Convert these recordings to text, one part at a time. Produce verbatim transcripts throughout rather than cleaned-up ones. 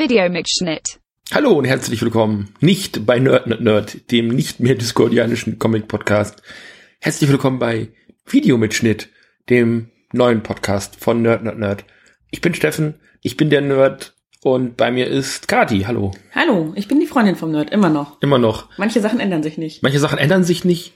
Videomitschnitt. Hallo und herzlich willkommen, nicht bei Nerd Nerd Nerd, dem nicht mehr discordianischen Comic-Podcast. Herzlich willkommen bei Videomitschnitt, dem neuen Podcast von Nerd Nerd Nerd. Ich bin Steffen, ich bin der Nerd und bei mir ist Kati. Hallo. Hallo, ich bin die Freundin vom Nerd, immer noch. Immer noch. Manche Sachen ändern sich nicht. Manche Sachen ändern sich nicht.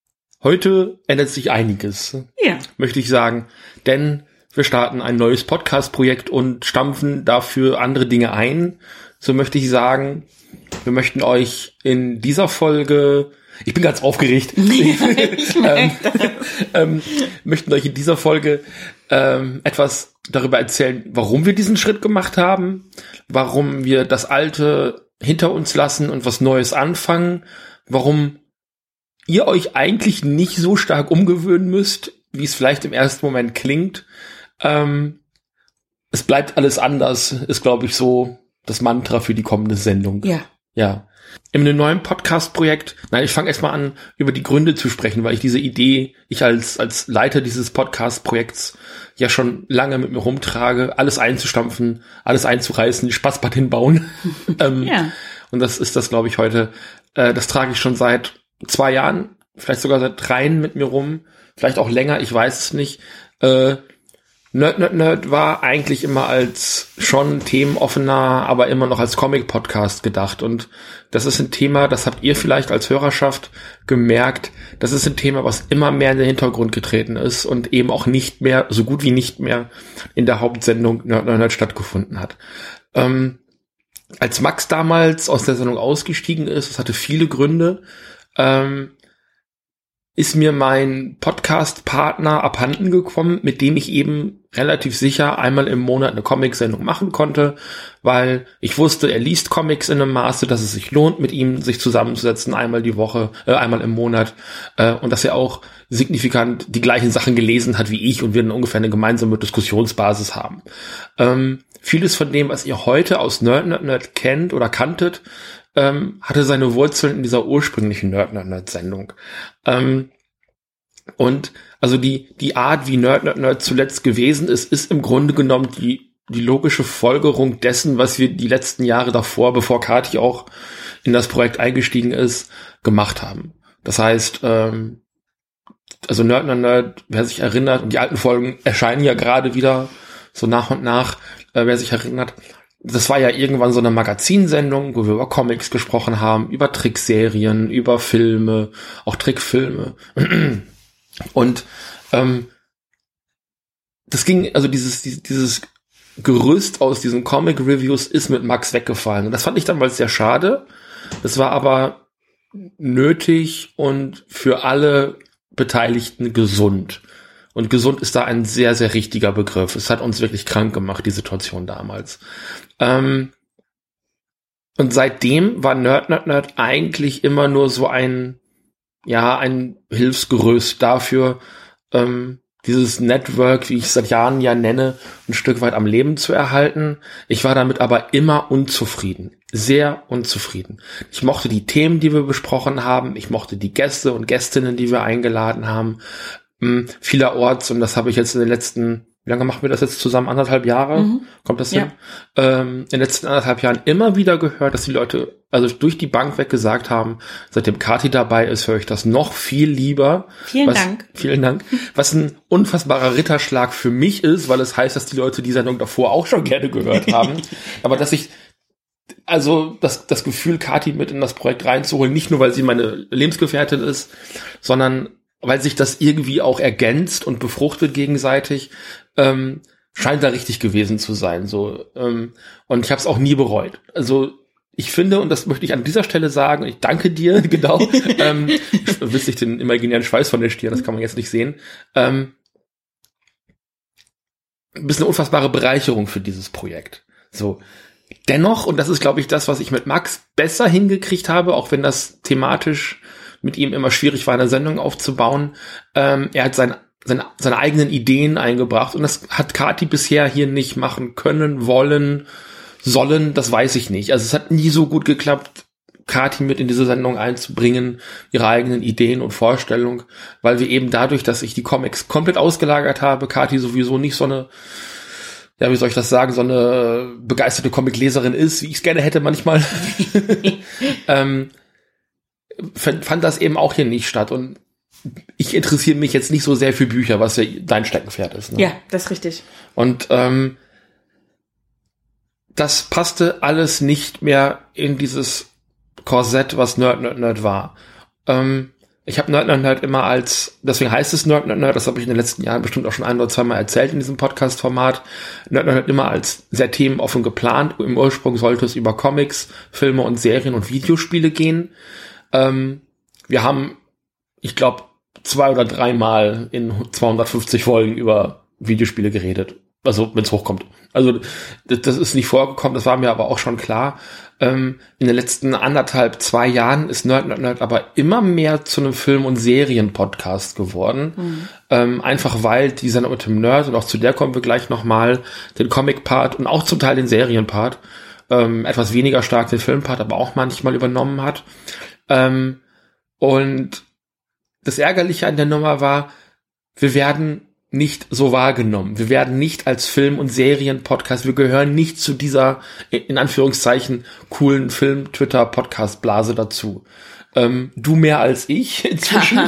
Heute ändert sich einiges, ja. möchte ich sagen, denn wir starten ein neues Podcast-Projekt und stampfen dafür andere Dinge ein. So möchte ich sagen, wir möchten euch in dieser Folge, ich bin ganz aufgeregt, ich ähm, ähm, möchten euch in dieser Folge ähm, etwas darüber erzählen, warum wir diesen Schritt gemacht haben, warum wir das Alte hinter uns lassen und was Neues anfangen, warum ihr euch eigentlich nicht so stark umgewöhnen müsst, wie es vielleicht im ersten Moment klingt. Ähm, es bleibt alles anders, ist, glaube ich, so das Mantra für die kommende Sendung. Ja. Ja. In einem neuen Podcast-Projekt, nein, ich fange erstmal an, über die Gründe zu sprechen, weil ich diese Idee, ich als als Leiter dieses Podcast-Projekts ja schon lange mit mir rumtrage, alles einzustampfen, alles einzureißen, die Spaßbad hinbauen. ähm, ja. Und das ist das, glaube ich, heute. Äh, das trage ich schon seit zwei Jahren, vielleicht sogar seit dreien mit mir rum, vielleicht auch länger, ich weiß es nicht. Äh, Nerd Nerd Nerd war eigentlich immer als schon themenoffener, aber immer noch als Comic-Podcast gedacht. Und das ist ein Thema, das habt ihr vielleicht als Hörerschaft gemerkt, das ist ein Thema, was immer mehr in den Hintergrund getreten ist und eben auch nicht mehr, so gut wie nicht mehr in der Hauptsendung Nerd Nerd Nerd stattgefunden hat. Ähm, als Max damals aus der Sendung ausgestiegen ist, das hatte viele Gründe, ähm, ist mir mein Podcast-Partner abhanden gekommen, mit dem ich eben relativ sicher einmal im Monat eine Comic-Sendung machen konnte, weil ich wusste, er liest Comics in einem Maße, dass es sich lohnt, mit ihm sich zusammenzusetzen, einmal die Woche, äh, einmal im Monat, äh, und dass er auch signifikant die gleichen Sachen gelesen hat wie ich und wir dann ungefähr eine gemeinsame Diskussionsbasis haben. Ähm, vieles von dem, was ihr heute aus Nerd Nerd Nerd kennt oder kanntet, Ähm, hatte seine Wurzeln in dieser ursprünglichen Nerd Nerd Nerd Sendung. Ähm, und also die die Art, wie Nerd Nerd Nerd zuletzt gewesen ist, ist im Grunde genommen die die logische Folgerung dessen, was wir die letzten Jahre davor, bevor Kati auch in das Projekt eingestiegen ist, gemacht haben. Das heißt, ähm, also Nerd Nerd Nerd, wer sich erinnert, und die alten Folgen erscheinen ja gerade wieder so nach und nach, äh, wer sich erinnert, das war ja irgendwann so eine Magazinsendung, wo wir über Comics gesprochen haben, über Trickserien, über Filme, auch Trickfilme. Und ähm, das ging, also dieses dieses Gerüst aus diesen Comic-Reviews ist mit Max weggefallen. Und das fand ich damals sehr schade. Das war aber nötig und für alle Beteiligten gesund. Und gesund ist da ein sehr, sehr richtiger Begriff. Es hat uns wirklich krank gemacht, die Situation damals. Ähm, und seitdem war Nerd Nerd Nerd eigentlich immer nur so ein, ja, ein Hilfsgerüst dafür, ähm, dieses Network, wie ich es seit Jahren ja nenne, ein Stück weit am Leben zu erhalten. Ich war damit aber immer unzufrieden. Sehr unzufrieden. Ich mochte die Themen, die wir besprochen haben. Ich mochte die Gäste und Gästinnen, die wir eingeladen haben. Vielerorts, und das habe ich jetzt in den letzten, wie lange machen wir das jetzt zusammen? Anderthalb Jahre? Mhm. Kommt das hin? Ja. Ähm, in den letzten anderthalb Jahren immer wieder gehört, dass die Leute, also durch die Bank weg gesagt haben, seitdem Kati dabei ist, höre ich das noch viel lieber. Vielen was, Dank. Vielen Dank. Was ein unfassbarer Ritterschlag für mich ist, weil es heißt, dass die Leute die Sendung davor auch schon gerne gehört haben. Aber dass ich, also das, das Gefühl, Kati mit in das Projekt reinzuholen, nicht nur, weil sie meine Lebensgefährtin ist, sondern weil sich das irgendwie auch ergänzt und befruchtet gegenseitig, ähm, scheint da richtig gewesen zu sein. So, ähm, und ich habe es auch nie bereut. Also ich finde, und das möchte ich an dieser Stelle sagen, ich danke dir, genau, ähm, du willst nicht den imaginären Schweiß von der Stirn, das kann man jetzt nicht sehen, ähm, du bist eine unfassbare Bereicherung für dieses Projekt. So, dennoch, und das ist, glaube ich, das, was ich mit Max besser hingekriegt habe, auch wenn das thematisch mit ihm immer schwierig war, eine Sendung aufzubauen. Ähm, er hat sein, seine, seine eigenen Ideen eingebracht und das hat Kati bisher hier nicht machen können, wollen, sollen, das weiß ich nicht. Also es hat nie so gut geklappt, Kati mit in diese Sendung einzubringen, ihre eigenen Ideen und Vorstellungen, weil wir eben dadurch, dass ich die Comics komplett ausgelagert habe, Kati sowieso nicht so eine ja, wie soll ich das sagen, so eine begeisterte Comicleserin ist, wie ich es gerne hätte manchmal, ähm, fand, fand das eben auch hier nicht statt. Und ich interessiere mich jetzt nicht so sehr für Bücher, was ja dein Steckenpferd ist. Ne? Ja, das ist richtig. Und ähm, das passte alles nicht mehr in dieses Korsett, was Nerd, Nerd, Nerd war. Ähm, ich habe Nerd, Nerd, Nerd immer als, deswegen heißt es Nerd, Nerd, Nerd, das habe ich in den letzten Jahren bestimmt auch schon ein oder zwei Mal erzählt in diesem Podcast-Format. Nerd, Nerd, Nerd immer als sehr themenoffen geplant. Im Ursprung sollte es über Comics, Filme und Serien und Videospiele gehen. Ähm, wir haben, ich glaube, zwei oder dreimal in zweihundertfünfzig Folgen über Videospiele geredet. Also, wenn es hochkommt. Also, das, das ist nicht vorgekommen, das war mir aber auch schon klar. Ähm, in den letzten anderthalb, zwei Jahren ist Nerd, Nerd, Nerd aber immer mehr zu einem Film- und Serien-Podcast geworden. Mhm. Ähm, einfach weil die Sendung mit dem Nerd, und auch zu der kommen wir gleich nochmal, den Comic-Part und auch zum Teil den Serien-Part, ähm, etwas weniger stark den Film-Part, aber auch manchmal übernommen hat. Ähm, und das Ärgerliche an der Nummer war, wir werden nicht so wahrgenommen. Wir werden nicht als Film- und Serien-Podcast, wir gehören nicht zu dieser, in Anführungszeichen, coolen Film-Twitter-Podcast-Blase dazu. Ähm, du mehr als ich inzwischen.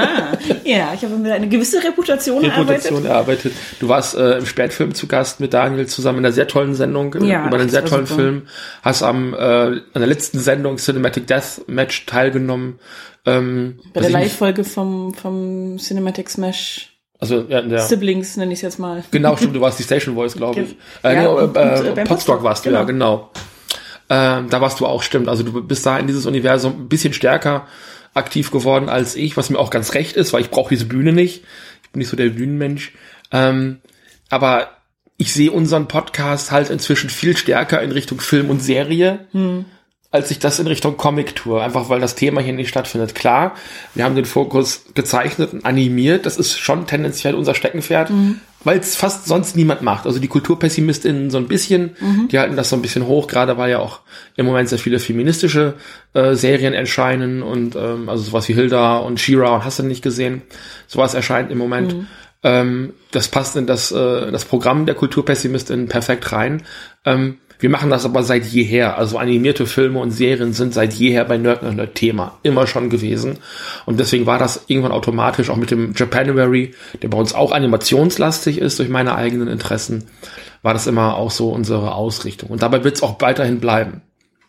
Ja, ich habe mir eine gewisse Reputation, Reputation erarbeitet. erarbeitet. Du warst äh, im Spätfilm zu Gast mit Daniel zusammen in einer sehr tollen Sendung, ja, über einen sehr tollen super. Film. Hast am äh, an der letzten Sendung Cinematic Death Match teilgenommen. Ähm, Bei der Live-Folge vom, vom Cinematic Smash. Also, ja, der Siblings nenne ich es jetzt mal. Genau, stimmt, du warst die Station Voice, glaube ich. Ja, äh, nee, und, äh, und, äh, Podstock warst du, genau. ja, genau. Äh, da warst du auch, stimmt. Also du bist da in dieses Universum ein bisschen stärker aktiv geworden als ich, was mir auch ganz recht ist, weil ich brauche diese Bühne nicht. Ich bin nicht so der Bühnenmensch. Ähm, aber ich sehe unseren Podcast halt inzwischen viel stärker in Richtung Film und Serie, hm. als ich das in Richtung Comic tue. Einfach weil das Thema hier nicht stattfindet. Klar, wir haben den Fokus gezeichnet und animiert. Das ist schon tendenziell unser Steckenpferd, mhm. weil es fast sonst niemand macht. Also die KulturpessimistInnen so ein bisschen, mhm. die halten das so ein bisschen hoch. Gerade weil ja auch im Moment sehr viele feministische äh, Serien erscheinen und ähm, also sowas wie Hilda und She-Ra und hast du nicht gesehen. Sowas erscheint im Moment. Mhm. Ähm, das passt in das, äh, das Programm der KulturpessimistInnen perfekt rein. Ähm, Wir machen das aber seit jeher. Also animierte Filme und Serien sind seit jeher bei Nerd Nerd Nerd Thema. Immer schon gewesen. Und deswegen war das irgendwann automatisch auch mit dem Japanuary, der bei uns auch animationslastig ist durch meine eigenen Interessen, war das immer auch so unsere Ausrichtung. Und dabei wird es auch weiterhin bleiben.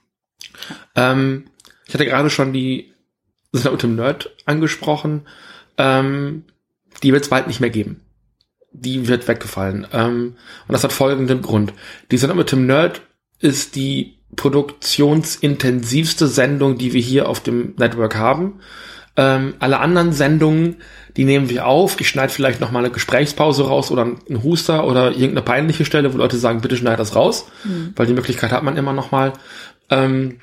Ähm, ich hatte gerade schon die Sendung mit dem Nerd angesprochen. Ähm, die wird es bald nicht mehr geben. Die wird weggefallen. Ähm, und das hat folgenden Grund. Die Sendung mit dem Nerd ist die produktionsintensivste Sendung, die wir hier auf dem Network haben. Ähm, alle anderen Sendungen, die nehmen wir auf. Ich schneide vielleicht noch mal eine Gesprächspause raus oder einen Huster oder irgendeine peinliche Stelle, wo Leute sagen, bitte schneid das raus. Mhm. Weil die Möglichkeit hat man immer noch mal. Ähm,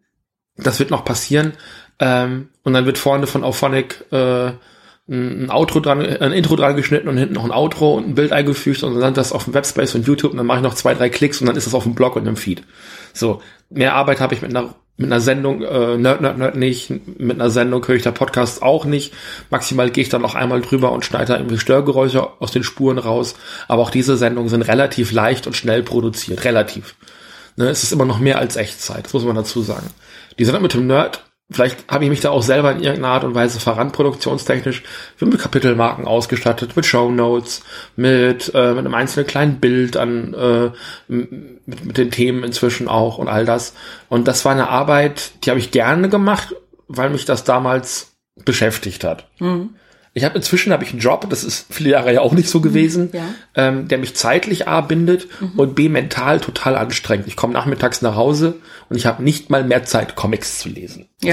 das wird noch passieren. Ähm, und dann wird vorne von Auphonic äh, ein Outro dran, ein Intro dran geschnitten und hinten noch ein Outro und ein Bild eingefügt und dann landet das auf dem Webspace und YouTube und dann mache ich noch zwei, drei Klicks und dann ist das auf dem Blog und im Feed. So, mehr Arbeit habe ich mit einer mit einer Sendung äh, Nerd, Nerd, Nerd nicht, mit einer Sendung höre ich der Podcast auch nicht. Maximal gehe ich dann noch einmal drüber und schneide da irgendwie Störgeräusche aus den Spuren raus. Aber auch diese Sendungen sind relativ leicht und schnell produziert, relativ. Ne, es ist immer noch mehr als Echtzeit, das muss man dazu sagen. Die Sendung mit dem Nerd, vielleicht habe ich mich da auch selber in irgendeiner Art und Weise verrannt, produktionstechnisch. Wir haben mit Kapitelmarken ausgestattet, mit Shownotes, mit, äh, mit einem einzelnen kleinen Bild an, äh, mit, mit den Themen inzwischen auch und all das. Und das war eine Arbeit, die habe ich gerne gemacht, weil mich das damals beschäftigt hat. Mhm. Ich habe inzwischen habe ich einen Job, das ist viele Jahre ja auch nicht so gewesen, ja. ähm, der mich zeitlich A bindet mhm. und B mental total anstrengend. Ich komme nachmittags nach Hause und ich habe nicht mal mehr Zeit, Comics zu lesen. Ja.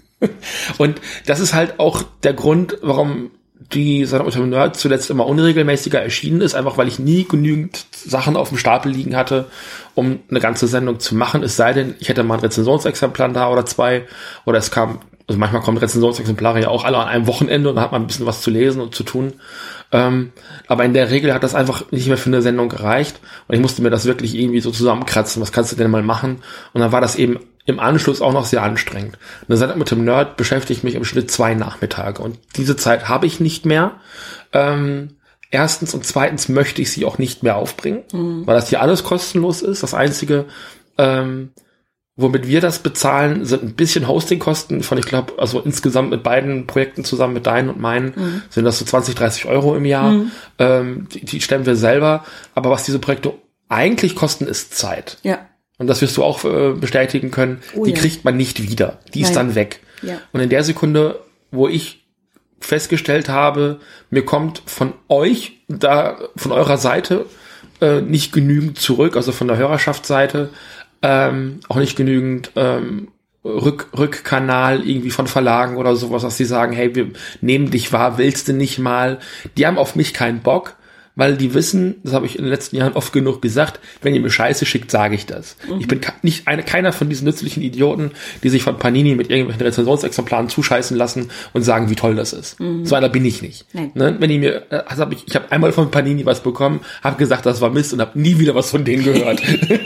Und das ist halt auch der Grund, warum die Sendung mit dem Nerd zuletzt immer unregelmäßiger erschienen ist, einfach weil ich nie genügend Sachen auf dem Stapel liegen hatte, um eine ganze Sendung zu machen. Es sei denn, ich hätte mal ein Rezensionsexemplar da oder zwei oder es kam, also manchmal kommen Rezensionsexemplare ja auch alle an einem Wochenende und da hat man ein bisschen was zu lesen und zu tun. Ähm, aber in der Regel hat das einfach nicht mehr für eine Sendung gereicht und ich musste mir das wirklich irgendwie so zusammenkratzen, was kannst du denn mal machen? Und dann war das eben im Anschluss auch noch sehr anstrengend. Eine Sendung mit dem Nerd beschäftigt mich im Schnitt zwei Nachmittage und diese Zeit habe ich nicht mehr. Ähm, Erstens und zweitens möchte ich sie auch nicht mehr aufbringen, mhm. weil das hier alles kostenlos ist. Das Einzige, ähm, womit wir das bezahlen, sind ein bisschen Hostingkosten von, ich glaube, also insgesamt mit beiden Projekten zusammen, mit deinen und meinen, mhm. sind das so zwanzig, dreißig Euro im Jahr. Mhm. Ähm, die, die stemmen wir selber. Aber was diese Projekte eigentlich kosten, ist Zeit. Ja. Und das wirst du auch äh, bestätigen können. Oh, die ja. kriegt man nicht wieder. Die Nein. ist dann weg. Ja. Und in der Sekunde, wo ich festgestellt habe, mir kommt von euch, da von eurer Seite äh, nicht genügend zurück, also von der Hörerschaftsseite, ähm, auch nicht genügend ähm, Rück, Rückkanal irgendwie von Verlagen oder sowas, dass die sagen, hey, wir nehmen dich wahr, willst du nicht mal? Die haben auf mich keinen Bock, weil die wissen, das habe ich in den letzten Jahren oft genug gesagt, wenn ihr mir Scheiße schickt, sage ich das. Mhm. Ich bin nicht eine, keiner von diesen nützlichen Idioten, die sich von Panini mit irgendwelchen Rezensionsexemplaren zuscheißen lassen und sagen, wie toll das ist. Mhm. So einer bin ich nicht. Ne? Wenn ich mir, also hab ich, ich habe einmal von Panini was bekommen, habe gesagt, das war Mist und habe nie wieder was von denen gehört.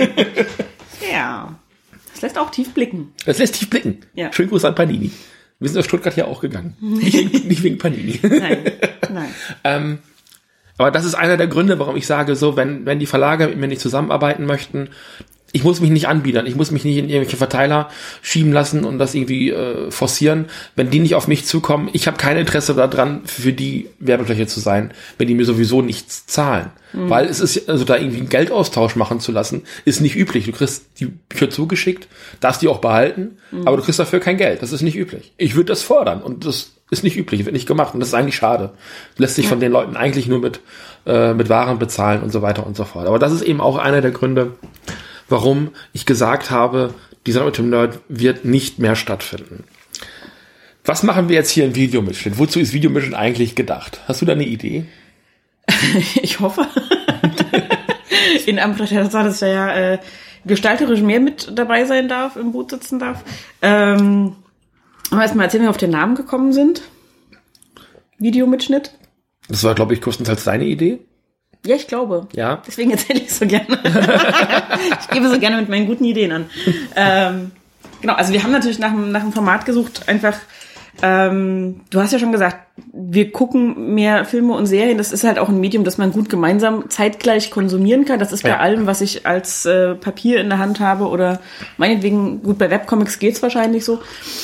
Ja, das lässt auch tief blicken. Das lässt tief blicken. Ja. Schönen Gruß an Panini. Wir sind aus Stuttgart ja auch gegangen. nicht, wegen, nicht wegen Panini. Nein, nein. ähm, aber das ist einer der Gründe, warum ich sage, so, wenn, wenn die Verlage mit mir nicht zusammenarbeiten möchten, ich muss mich nicht anbiedern, ich muss mich nicht in irgendwelche Verteiler schieben lassen und das irgendwie äh, forcieren. Wenn die nicht auf mich zukommen, ich habe kein Interesse daran, für die Werbefläche zu sein, wenn die mir sowieso nichts zahlen. Mhm. Weil es ist, also da irgendwie einen Geldaustausch machen zu lassen, ist nicht üblich. Du kriegst die Bücher zugeschickt, darfst die auch behalten, mhm. aber du kriegst dafür kein Geld. Das ist nicht üblich. Ich würde das fordern und das ist nicht üblich, wird nicht gemacht und das ist eigentlich schade. Lässt sich ja. von den Leuten eigentlich nur mit, äh, mit Waren bezahlen und so weiter und so fort. Aber das ist eben auch einer der Gründe, warum ich gesagt habe, dieser mit dem Nerd wird nicht mehr stattfinden. Was machen wir jetzt hier im Videomitschnitt? Wozu ist Videomitschnitt eigentlich gedacht? Hast du da eine Idee? Ich hoffe. In Anbetracht der Tatsache, dass er ja äh, gestalterisch mehr mit dabei sein darf, im Boot sitzen darf. Ähm, aber erstmal erzählen, wie wir auf den Namen gekommen sind. Videomitschnitt. Das war, glaube ich, größtenteils deine Idee. Ja, ich glaube. Ja. Deswegen erzähle ich so gerne. Ich gebe so gerne mit meinen guten Ideen an. Ähm, genau, also wir haben natürlich nach, nach einem Format gesucht, einfach, ähm, du hast ja schon gesagt, wir gucken mehr Filme und Serien. Das ist halt auch ein Medium, das man gut gemeinsam zeitgleich konsumieren kann. Das ist bei ja. allem, was ich als äh, Papier in der Hand habe oder meinetwegen, gut, bei Webcomics geht's wahrscheinlich so.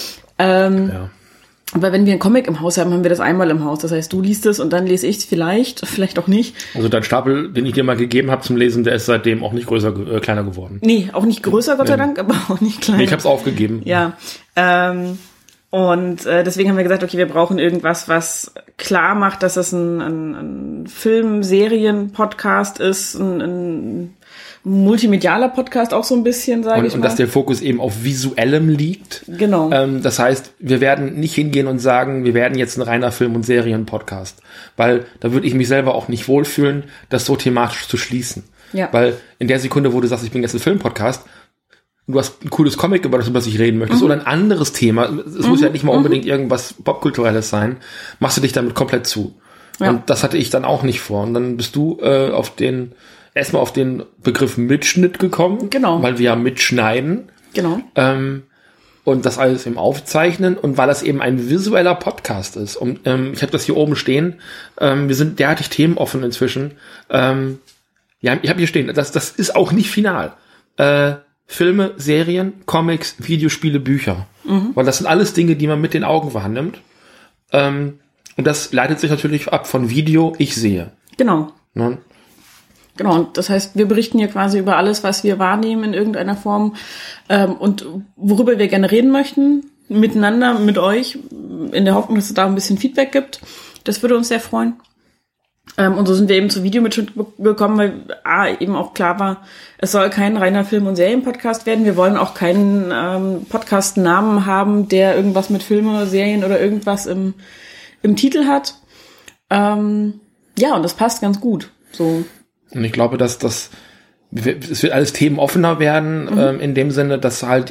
Ähm, ja. Aber wenn wir einen Comic im Haus haben, haben wir das einmal im Haus. Das heißt, du liest es und dann lese ich es vielleicht, vielleicht auch nicht. Also dein Stapel, den ich dir mal gegeben habe zum Lesen, der ist seitdem auch nicht größer, äh, kleiner geworden. Nee, auch nicht größer, Gott sei Dank, aber auch nicht kleiner. Nee, ich habe es aufgegeben. Ja, ähm, und äh, deswegen haben wir gesagt, okay, wir brauchen irgendwas, was klar macht, dass es ein, ein, ein Film-Serien-Podcast ist, ein, ein multimedialer Podcast auch so ein bisschen, sage ich mal. Und dass der Fokus eben auf Visuellem liegt. Genau. Ähm, das heißt, wir werden nicht hingehen und sagen, wir werden jetzt ein reiner Film- und Serien-Podcast. Weil da würde ich mich selber auch nicht wohlfühlen, das so thematisch zu schließen. Ja. Weil in der Sekunde, wo du sagst, ich bin jetzt ein Film-Podcast, du hast ein cooles Comic, über das, über das ich reden möchtest, mhm. oder ein anderes Thema, es mhm. muss ja nicht mal unbedingt mhm. irgendwas Popkulturelles sein, machst du dich damit komplett zu. Ja. Und das hatte ich dann auch nicht vor. Und dann bist du äh, auf den erstmal auf den Begriff Mitschnitt gekommen. Genau. Weil wir ja mitschneiden. Genau. Ähm, und das alles eben aufzeichnen. Und weil das eben ein visueller Podcast ist. Und ähm, ich habe das hier oben stehen. Ähm, wir sind derartig themenoffen inzwischen. Ähm, ja, ich habe hier stehen. Das, das ist auch nicht final. Äh, Filme, Serien, Comics, Videospiele, Bücher. Mhm. Weil das sind alles Dinge, die man mit den Augen wahrnimmt. Ähm, und das leitet sich natürlich ab von Video, ich sehe. Genau. Ne? Genau, und das heißt, wir berichten hier quasi über alles, was wir wahrnehmen in irgendeiner Form ähm, und worüber wir gerne reden möchten, miteinander, mit euch, in der Hoffnung, dass es da ein bisschen Feedback gibt. Das würde uns sehr freuen. Ähm, und so sind wir eben zu Videomitschnitt gekommen, weil A, eben auch klar war, es soll kein reiner Film- und Serien-Podcast werden. Wir wollen auch keinen ähm, Podcast-Namen haben, der irgendwas mit Filme, Serien oder irgendwas im, im Titel hat. Ähm, ja, und das passt ganz gut. So. Und ich glaube, dass das, es wird alles themenoffener werden, mhm. ähm, in dem Sinne, dass halt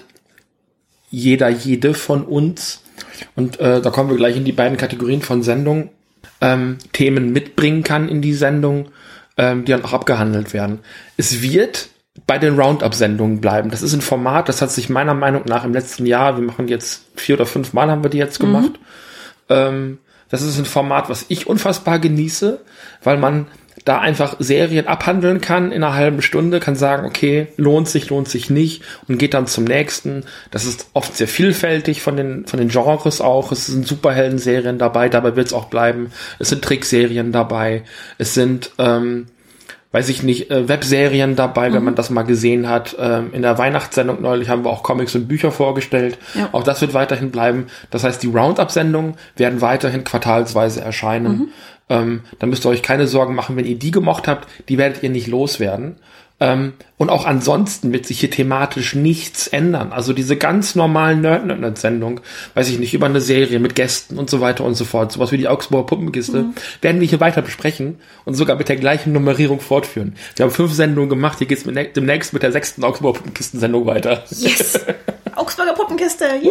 jeder, jede von uns, und äh, da kommen wir gleich in die beiden Kategorien von Sendung, ähm, Themen mitbringen kann in die Sendung, ähm, die dann auch abgehandelt werden. Es wird bei den Roundup-Sendungen bleiben. Das ist ein Format, das hat sich meiner Meinung nach im letzten Jahr, wir machen jetzt vier oder fünf Mal haben wir die jetzt gemacht, mhm. ähm, Das ist ein Format, was ich unfassbar genieße, weil man da einfach Serien abhandeln kann in einer halben Stunde, kann sagen, okay, lohnt sich, lohnt sich nicht und geht dann zum nächsten. Das ist oft sehr vielfältig von den von den Genres auch. Es sind Superhelden-Serien dabei, dabei wird es auch bleiben. Es sind Trickserien dabei. Es sind, ähm, weiß ich nicht, äh, Webserien dabei, mhm. wenn man das mal gesehen hat. Ähm, in der Weihnachtssendung neulich haben wir auch Comics und Bücher vorgestellt. Ja. Auch das wird weiterhin bleiben. Das heißt, die Roundup-Sendungen werden weiterhin quartalsweise erscheinen. Mhm. Ähm, dann müsst ihr euch keine Sorgen machen, wenn ihr die gemocht habt, die werdet ihr nicht loswerden. Ähm, und auch ansonsten wird sich hier thematisch nichts ändern. Also diese ganz normalen Nerd-Nerd-Sendung, weiß ich nicht, über eine Serie mit Gästen und so weiter und so fort, sowas wie die Augsburger Puppenkiste, mhm. werden wir hier weiter besprechen und sogar mit der gleichen Nummerierung fortführen. Wir haben fünf Sendungen gemacht, hier geht's mit ne- demnächst mit der sechsten Augsburger Puppenkisten-Sendung weiter. Yes! Augsburger Puppenkiste, yeah!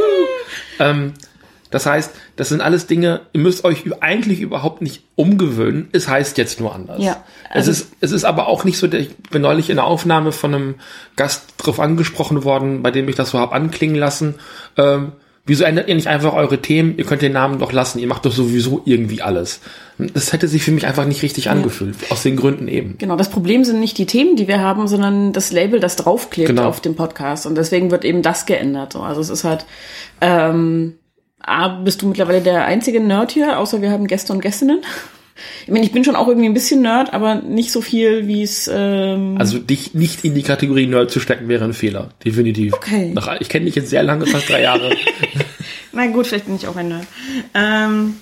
ähm, Das heißt, das sind alles Dinge, ihr müsst euch eigentlich überhaupt nicht umgewöhnen. Es heißt jetzt nur anders. Ja, also es ist, es ist aber auch nicht so, ich bin neulich in der Aufnahme von einem Gast drauf angesprochen worden, bei dem ich das so habe anklingen lassen. Ähm, wieso ändert ihr nicht einfach eure Themen? Ihr könnt den Namen doch lassen. Ihr macht doch sowieso irgendwie alles. Das hätte sich für mich einfach nicht richtig angefühlt. Ja. Aus den Gründen eben. Genau, das Problem sind nicht die Themen, die wir haben, sondern das Label, das draufklebt genau. auf dem Podcast. Und deswegen wird eben das geändert. Also es ist halt, ähm, A, bist du mittlerweile der einzige Nerd hier, außer wir haben Gäste und Gästinnen. Ich meine, ich bin schon auch irgendwie ein bisschen Nerd, aber nicht so viel, wie es... Ähm also dich nicht in die Kategorie Nerd zu stecken, wäre ein Fehler. Definitiv. Okay. Nach, ich kenne dich jetzt sehr lange, fast drei Jahre. Na gut, vielleicht bin ich auch ein Nerd. Ähm,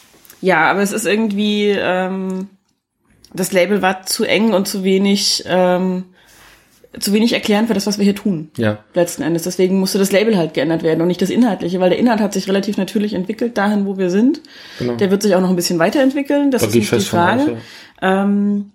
ja, aber es ist irgendwie... Ähm, das Label war zu eng und zu wenig... Ähm, zu wenig erklären für das, was wir hier tun. Ja. Letzten Endes. Deswegen musste das Label halt geändert werden und nicht das Inhaltliche, weil der Inhalt hat sich relativ natürlich entwickelt, dahin, wo wir sind. Genau. Der wird sich auch noch ein bisschen weiterentwickeln. Das da ist nicht die Frage. Aus, ja. ähm,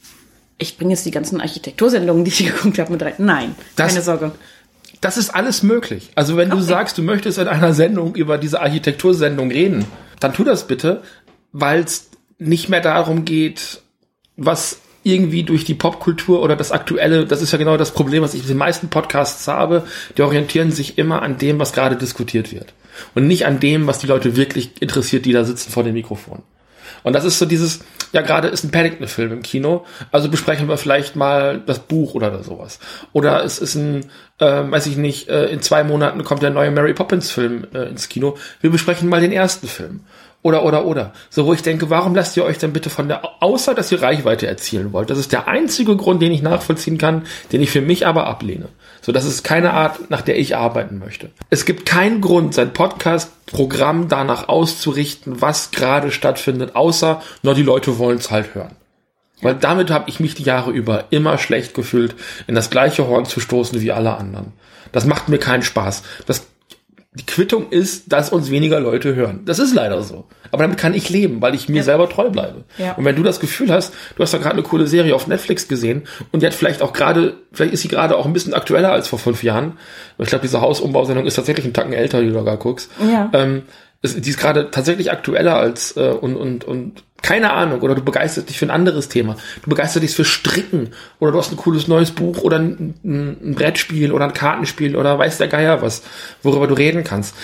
ich bringe jetzt die ganzen Architektursendungen, die ich geguckt habe, mit rein. Nein, das, keine Sorge. Das ist alles möglich. Also wenn okay. du sagst, du möchtest in einer Sendung über diese Architektursendung reden, dann tu das bitte, weil es nicht mehr darum geht, was irgendwie durch die Popkultur oder das Aktuelle, das ist ja genau das Problem, was ich mit den meisten Podcasts habe, die orientieren sich immer an dem, was gerade diskutiert wird. Und nicht an dem, was die Leute wirklich interessiert, die da sitzen vor dem Mikrofon. Und das ist so dieses, ja, gerade ist ein Paddington-Film im Kino, also besprechen wir vielleicht mal das Buch oder sowas. Oder es ist ein, äh, weiß ich nicht, äh, in zwei Monaten kommt der neue Mary Poppins-Film äh, ins Kino, wir besprechen mal den ersten Film. Oder, oder, oder. So, wo ich denke, warum lasst ihr euch denn bitte von der, außer dass ihr Reichweite erzielen wollt? Das ist der einzige Grund, den ich nachvollziehen kann, den ich für mich aber ablehne. So, das ist keine Art, nach der ich arbeiten möchte. Es gibt keinen Grund, sein Podcast-Programm danach auszurichten, was gerade stattfindet, außer, nur die Leute wollen es halt hören. Weil damit habe ich mich die Jahre über immer schlecht gefühlt, in das gleiche Horn zu stoßen wie alle anderen. Das macht mir keinen Spaß. Das Die Quittung ist, dass uns weniger Leute hören. Das ist leider so. Aber damit kann ich leben, weil ich mir ja. selber treu bleibe. Ja. Und wenn du das Gefühl hast, du hast da gerade eine coole Serie auf Netflix gesehen und die hat vielleicht auch gerade, vielleicht ist sie gerade auch ein bisschen aktueller als vor fünf Jahren. Ich glaube, diese Hausumbau-Sendung ist tatsächlich einen Tacken älter, die du da gar guckst. Ja. Ähm, die ist gerade tatsächlich aktueller als äh, und und und keine Ahnung, oder du begeisterst dich für ein anderes Thema. Du begeisterst dich für Stricken oder du hast ein cooles neues Buch oder ein, ein, ein Brettspiel oder ein Kartenspiel oder weiß der Geier was, worüber du reden kannst.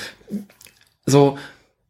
So,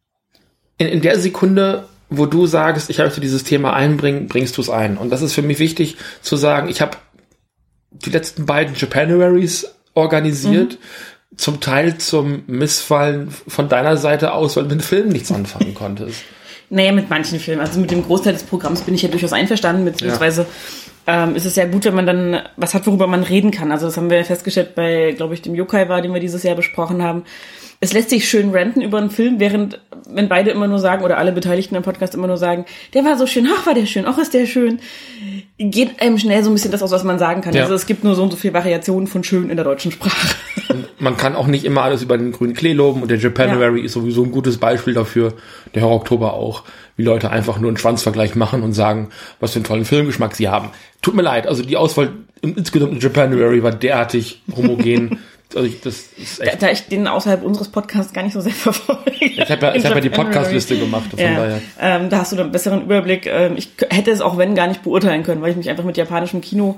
in, in der Sekunde, wo du sagst, ich möchte dieses Thema einbringen, bringst du es ein. Und das ist für mich wichtig zu sagen, ich habe die letzten beiden Japanuaries organisiert, mhm. zum Teil zum Missfallen von deiner Seite aus, weil du mit dem Film nichts anfangen konntest. Naja, mit manchen Filmen. Also mit dem Großteil des Programms bin ich ja durchaus einverstanden, beziehungsweise ja. ähm, ist es ja gut, wenn man dann was hat, worüber man reden kann. Also das haben wir ja festgestellt bei, glaube ich, dem Yokai war, den wir dieses Jahr besprochen haben. Es lässt sich schön ranten über einen Film, während, wenn beide immer nur sagen, oder alle Beteiligten am Podcast immer nur sagen, der war so schön, ach, war der schön, ach, ist der schön, geht einem schnell so ein bisschen das aus, was man sagen kann. Ja. Also es gibt nur so und so viel Variationen von schön in der deutschen Sprache. Man kann auch nicht immer alles über den grünen Klee loben und der Japanuary ja. ist sowieso ein gutes Beispiel dafür, der Horror Oktober auch, wie Leute einfach nur einen Schwanzvergleich machen und sagen, was für einen tollen Filmgeschmack sie haben. Tut mir leid, also die Auswahl insgesamt in Japanuary war derartig homogen. Also ich, das ist echt. Da, da ich den außerhalb unseres Podcasts gar nicht so sehr verfolge. Ich habe ja, ich hab ja die Podcast-Liste gemacht. Von ja. daher. Ähm, da hast du einen besseren Überblick. Ähm, ich hätte es auch wenn gar nicht beurteilen können, weil ich mich einfach mit japanischem Kino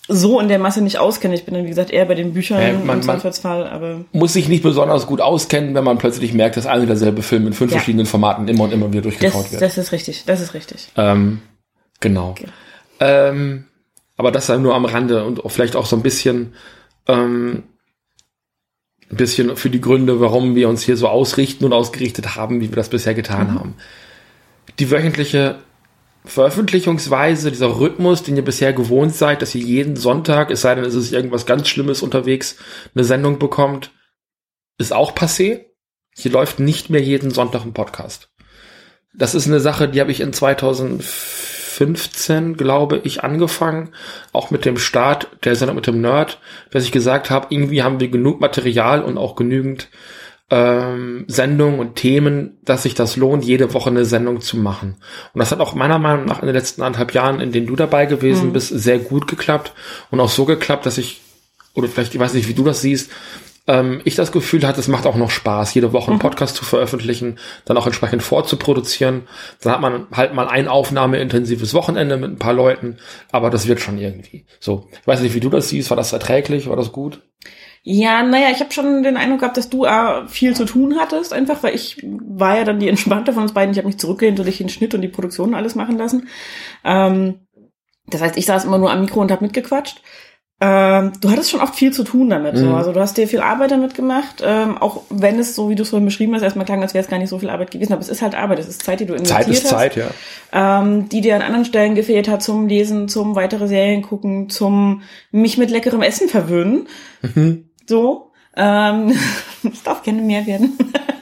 so in der Masse nicht auskenne. Ich bin dann, wie gesagt, eher bei den Büchern äh, man, im Zweifelsfall, aber... Muss sich nicht besonders gut auskennen, wenn man plötzlich merkt, dass ein und derselbe Film in fünf ja. verschiedenen Formaten immer und immer wieder durchgekaut das, wird. Das ist richtig, das ist richtig. Ähm, genau. Okay. Ähm, aber das dann nur am Rande und vielleicht auch so ein bisschen, ähm, ein bisschen für die Gründe, warum wir uns hier so ausrichten und ausgerichtet haben, wie wir das bisher getan mhm. haben. Die wöchentliche Veröffentlichungsweise, dieser Rhythmus, den ihr bisher gewohnt seid, dass ihr jeden Sonntag, es sei denn, es ist irgendwas ganz Schlimmes unterwegs, eine Sendung bekommt, ist auch passé. Hier läuft nicht mehr jeden Sonntag ein Podcast. Das ist eine Sache, die habe ich in zweitausendfünfzehn, glaube ich, angefangen, auch mit dem Start der Sendung mit dem Nerd, dass ich gesagt habe, irgendwie haben wir genug Material und auch genügend Ähm, Sendungen und Themen, dass sich das lohnt, jede Woche eine Sendung zu machen. Und das hat auch meiner Meinung nach in den letzten anderthalb Jahren, in denen du dabei gewesen mhm. bist, sehr gut geklappt und auch so geklappt, dass ich, oder vielleicht, ich weiß nicht, wie du das siehst, ähm, ich das Gefühl hatte, es macht auch noch Spaß, jede Woche einen Podcast mhm. zu veröffentlichen, dann auch entsprechend vorzuproduzieren. Dann hat man halt mal ein aufnahmeintensives Wochenende mit ein paar Leuten, aber das wird schon irgendwie. So, ich weiß nicht, wie du das siehst, war das erträglich, war das gut? Ja, naja, ich habe schon den Eindruck gehabt, dass du äh, viel zu tun hattest, einfach, weil ich war ja dann die Entspannte von uns beiden. Ich habe mich zurückgelehnt und ich den Schnitt und die Produktion alles machen lassen. Ähm, das heißt, ich saß immer nur am Mikro und habe mitgequatscht. Ähm, du hattest schon oft viel zu tun damit. Mhm. So. Also du hast dir viel Arbeit damit gemacht, ähm, auch wenn es, so wie du es vorhin beschrieben hast, erstmal klang, als wäre es gar nicht so viel Arbeit gewesen. Aber es ist halt Arbeit, es ist Zeit, die du investiert hast. Zeit ist Zeit, ja. Ähm, die dir an anderen Stellen gefehlt hat zum Lesen, zum weitere Serien gucken, zum mich mit leckerem Essen verwöhnen. Mhm. So, ähm, es darf gerne mehr werden.